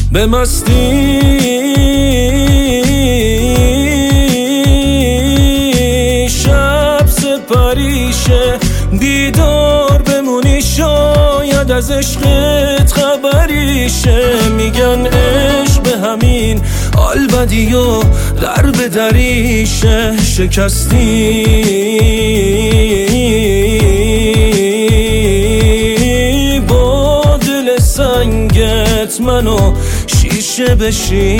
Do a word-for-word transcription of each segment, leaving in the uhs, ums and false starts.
به مستی شب سپریشه، دیدار بمونی شاید از عشقت خبریشه. میگن عشق به همین حال بدی و در به دریشه. شکستی با دل سنگت منو شیشه به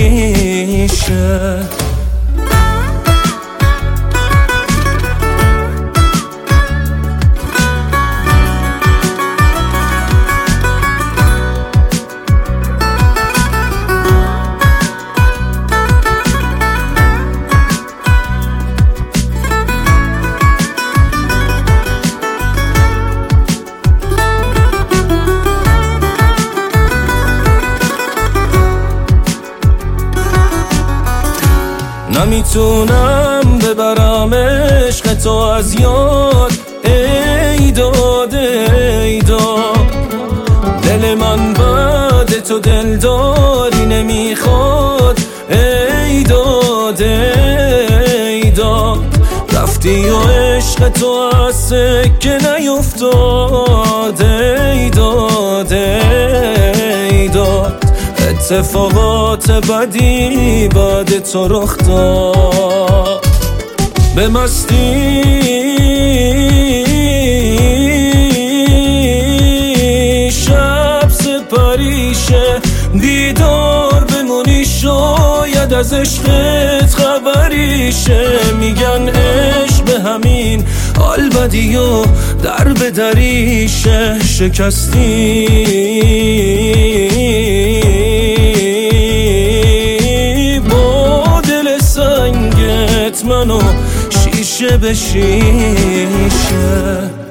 شیشه. نمیتونم ببرم عشق تو از یاد، ای داد ای داد. دل من بعد تو دلداری نمیخواد، ای داد ای داد. رفتی و عشق تو از سکه نیفتاد، ای داد ای داد. اتفاقات بدی بعد تو رخ داد. به مستی شب سپریشه، دیدار بمونی شاید از عشقت خبریشه. میگن عشق به همین حال بدی و در به دریشه. شکستی منو شیشه به شیشه.